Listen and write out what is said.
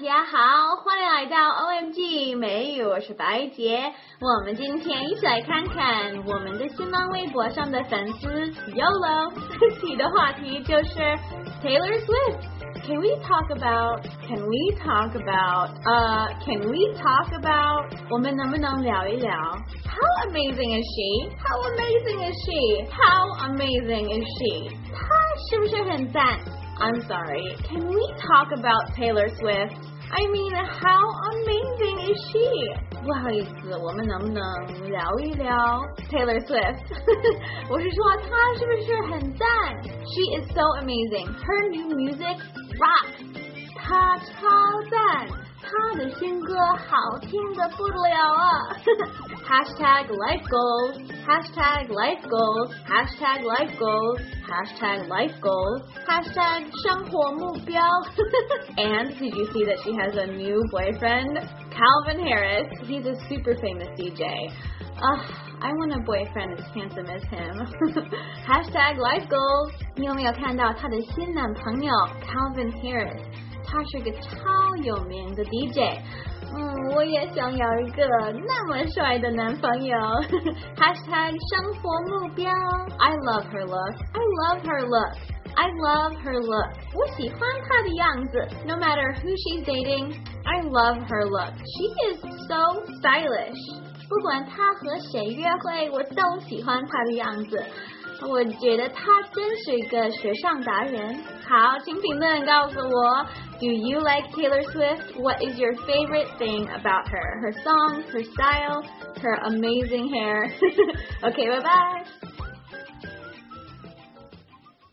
大家好，欢迎来到 OMG 美语，我是白洁。我们今天一起来看看我们的新浪微博上的粉丝 YOLO 提的话题就是 Taylor Swift。Can we talk about? 我们能不能聊一聊 How amazing is she? How amazing is she? How amazing is she? 她是不是很赞？I'm sorry. Can we talk about Taylor Swift? I mean, how amazing is she? 不好意思，我们能不能聊一聊 Taylor Swift? 我是说她是不是很赞 ？She is so amazing. Her new music rocks. 她超赞，她的新歌好听得不得了啊！Hashtag life goals, hashtag life goals, hashtag life goals, hashtag life goals, hashtag 生活目标 And did you see that she has a new boyfriend? Calvin Harris. He's a super famous DJ. I want a boyfriend as handsome as him. Hashtag life goals. 你有没有看到她的新男朋友 Calvin Harris？他是个超有名的 DJ。我也想要一个那么帅的男朋友。Hashtag 生活目标。I love her look. I love her look. I love her look. 我喜欢她的样子。No matter who she's dating, I love her look. She is so stylish. 不管她和谁约会，我都喜欢她的样子。我觉得她真是一个时尚达人。好，请评论告诉我 Do you like Taylor Swift? What is your favorite thing about her? Her songs, her style, her amazing hair. Okay, bye-bye.